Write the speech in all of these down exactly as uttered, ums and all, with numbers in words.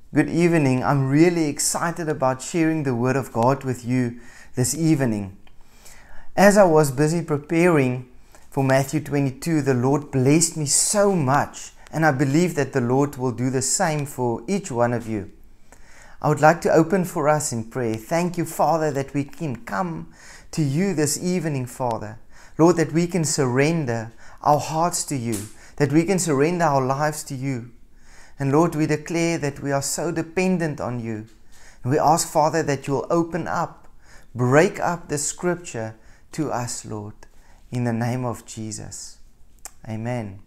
Good evening. I'm really excited about sharing the Word of God with you this evening. As I was busy preparing for Matthew twenty-two, the Lord blessed me so much, and I believe that the Lord will do the same for each one of you. I would like to open for us in prayer. Thank you, Father, that we can come to you this evening, Father. Lord, that we can surrender our hearts to you, that we can surrender our lives to you. And Lord, we declare that we are so dependent on you. And we ask, Father, that you will open up, break up the scripture to us, Lord, in the name of Jesus. Amen.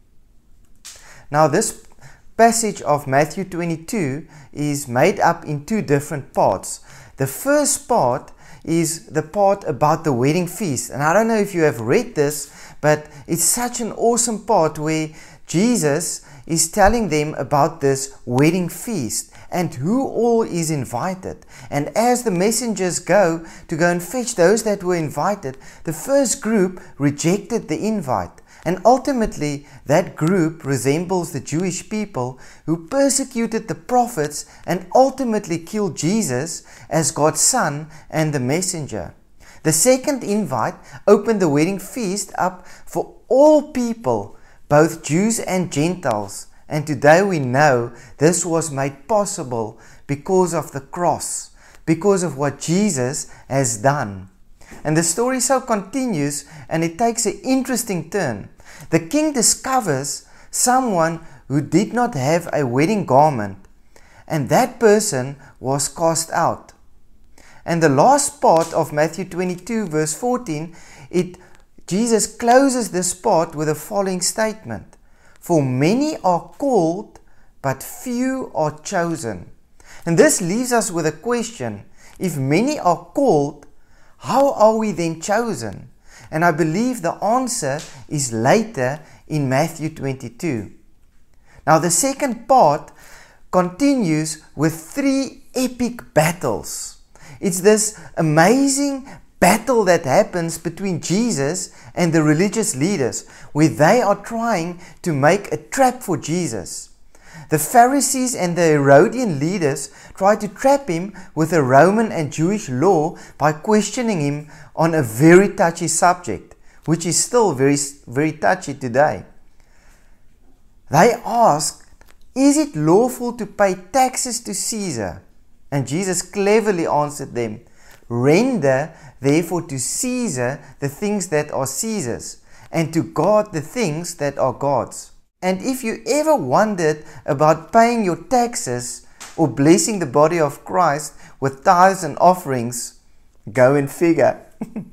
Now, this passage of Matthew twenty-two is made up in two different parts. The first part is the part about the wedding feast. And I don't know if you have read this, but it's such an awesome part where Jesus is telling them about this wedding feast and who all is invited. And as the messengers go to go and fetch those that were invited, the first group rejected the invite. And ultimately, that group resembles the Jewish people who persecuted the prophets and ultimately killed Jesus as God's Son and the messenger. The second invite opened the wedding feast up for all people, both Jews and Gentiles. And today we know this was made possible because of the cross, because of what Jesus has done. And the story so continues, and it takes an interesting turn. The king discovers someone who did not have a wedding garment, and that person was cast out. And the last part of Matthew twenty-two verse fourteen, it Jesus closes this part with the following statement: "For many are called, but few are chosen." And this leaves us with a question: if many are called, how are we then chosen? And I believe the answer is later in Matthew twenty-two. Now the second part continues with three epic battles. It's this amazing battle that happens between Jesus and the religious leaders, where they are trying to make a trap for Jesus. The Pharisees and the Herodian leaders try to trap him with the Roman and Jewish law by questioning him on a very touchy subject, which is still very, very touchy today. They ask, "Is it lawful to pay taxes to Caesar?" And Jesus cleverly answered them, "Render therefore to Caesar the things that are Caesar's, and to God the things that are God's." And if you ever wondered about paying your taxes or blessing the body of Christ with tithes and offerings, go and figure.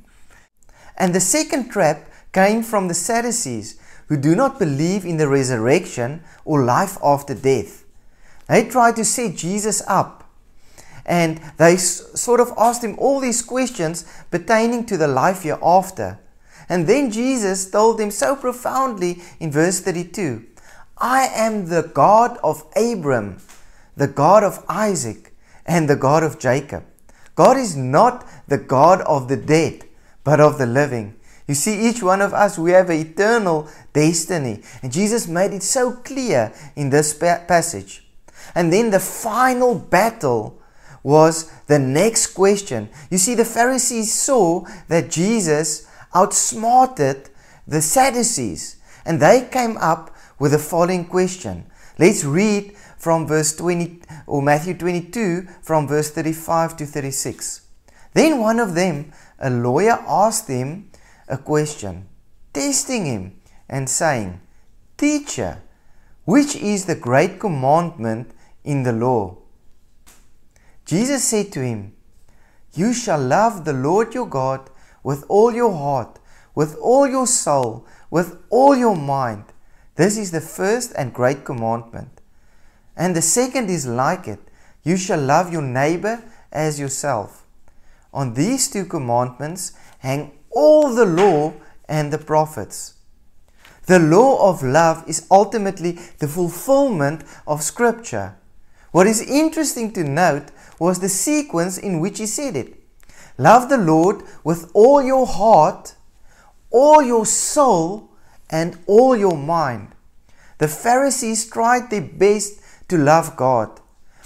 And the second trap came from the Sadducees, who do not believe in the resurrection or life after death. They tried to set Jesus up, and they sort of asked him all these questions pertaining to the life hereafter. And then Jesus told them so profoundly in verse thirty-two, "I am the God of Abram, the God of Isaac, and the God of Jacob." God is not the God of the dead, but of the living. You see, each one of us, we have an eternal destiny. And Jesus made it so clear in this passage. And then the final battle was the next question. You see, the Pharisees saw that Jesus outsmarted the Sadducees, and they came up with the following question. Let's read from verse twenty or Matthew twenty-two from verse thirty-five to thirty-six. Then one of them, a lawyer, asked him a question, testing him and saying, "Teacher, which is the great commandment in the law?" Jesus said to him, "You shall love the Lord your God with all your heart, with all your soul, with all your mind. This is the first and great commandment. And the second is like it. You shall love your neighbor as yourself. On these two commandments hang all the law and the prophets." The law of love is ultimately the fulfillment of Scripture. What is interesting to note was the sequence in which he said it. Love the Lord with all your heart, all your soul, and all your mind. The Pharisees tried their best to love God,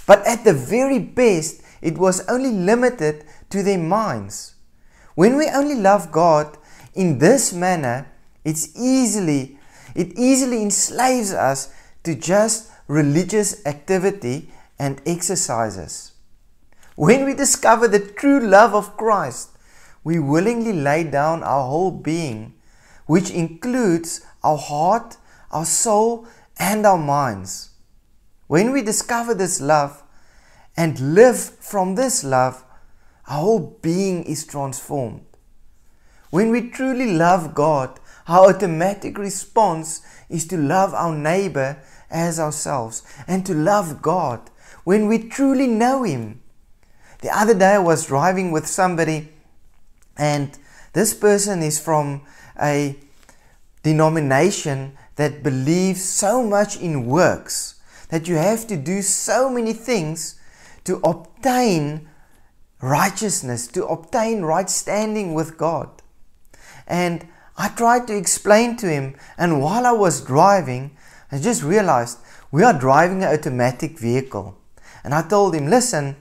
But at the very best, it was only limited to their minds. When we only love God in this manner, it's easily, it easily enslaves us to just religious activity and exercises. When we discover the true love of Christ, we willingly lay down our whole being, which includes our heart, our soul, and our minds. When we discover this love and live from this love, our whole being is transformed. When we truly love God, our automatic response is to love our neighbor as ourselves and to love God when we truly know Him. The other day I was driving with somebody, and this person is from a denomination that believes so much in works that you have to do so many things to obtain righteousness, to obtain right standing with God. And I tried to explain to him, and while I was driving, I just realized we are driving an automatic vehicle. And I told him, listen,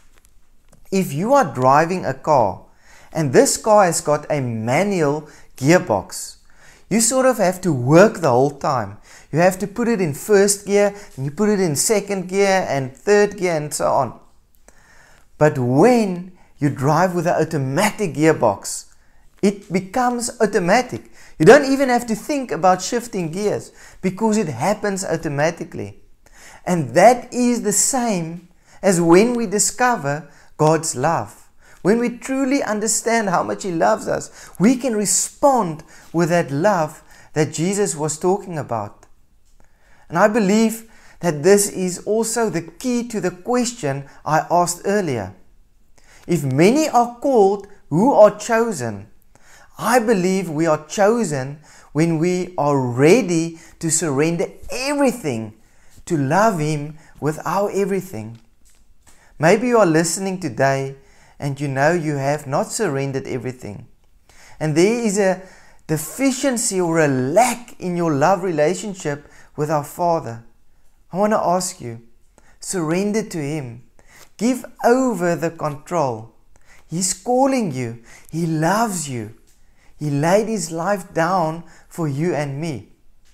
if you are driving a car and this car has got a manual gearbox, you sort of have to work the whole time. You have to put it in first gear, and you put it in second gear and third gear and so on. But when you drive with an automatic gearbox, it becomes automatic. You don't even have to think about shifting gears because it happens automatically. And that is the same as when we discover God's love. When we truly understand how much He loves us, we can respond with that love that Jesus was talking about. And I believe that this is also the key to the question I asked earlier. If many are called, who are chosen? I believe we are chosen when we are ready to surrender everything, to love Him with our everything. Maybe you are listening today and you know you have not surrendered everything. And there is a deficiency or a lack in your love relationship with our Father. I want to ask you, surrender to Him. Give over the control. He's calling you. He loves you. He laid His life down for you and me.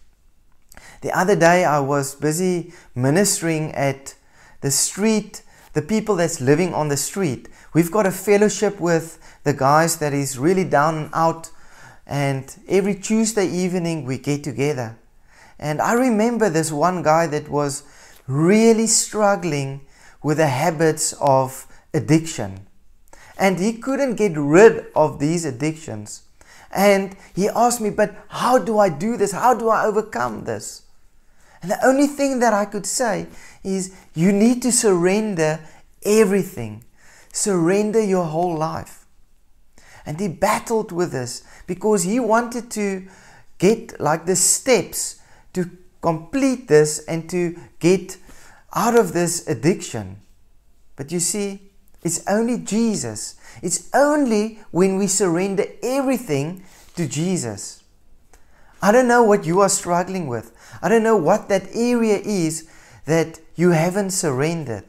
The other day I was busy ministering at the street, the people that's living on the street. We've got a fellowship with the guys that is really down and out, and every Tuesday evening we get together. And I remember this one guy that was really struggling with the habits of addiction. And he couldn't get rid of these addictions. And he asked me, but how do I do this? How do I overcome this? And the only thing that I could say is you need to surrender everything. Surrender your whole life. And he battled with this because he wanted to get like the steps to complete this and to get out of this addiction. But you see, it's only Jesus. It's only when we surrender everything to Jesus. I don't know what you are struggling with. I don't know what that area is that you haven't surrendered.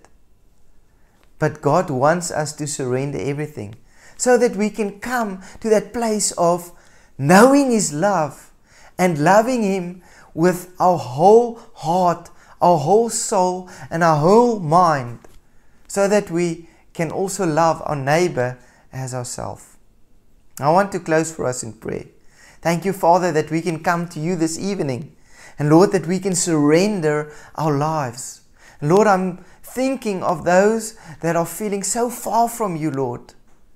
But God wants us to surrender everything so that we can come to that place of knowing His love and loving Him with our whole heart, our whole soul, and our whole mind, so that we can also love our neighbor as ourselves. I want to close for us in prayer. Thank you, Father, that we can come to you this evening. And Lord, that we can surrender our lives. Lord, I'm thinking of those that are feeling so far from you, Lord,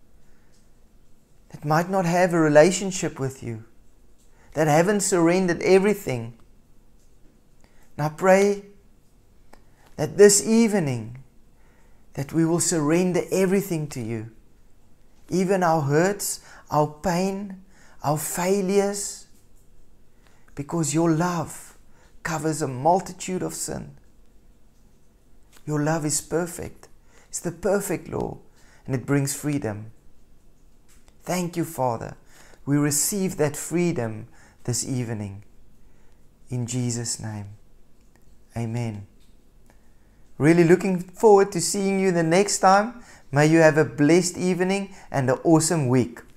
that might not have a relationship with you, that haven't surrendered everything. And I pray that this evening, that we will surrender everything to you. Even our hurts, our pain, our failures. Because your love covers a multitude of sin. Your love is perfect. It's the perfect law, and it brings freedom. Thank you, Father. We receive that freedom this evening. In Jesus' name. Amen. Really looking forward to seeing you the next time. May you have a blessed evening and an awesome week.